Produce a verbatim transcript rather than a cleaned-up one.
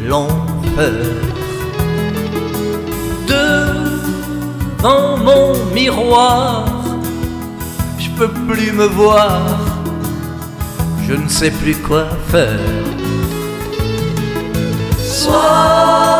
l'enfer. Devant mon miroir, je peux plus me voir, je ne sais plus quoi faire. Soir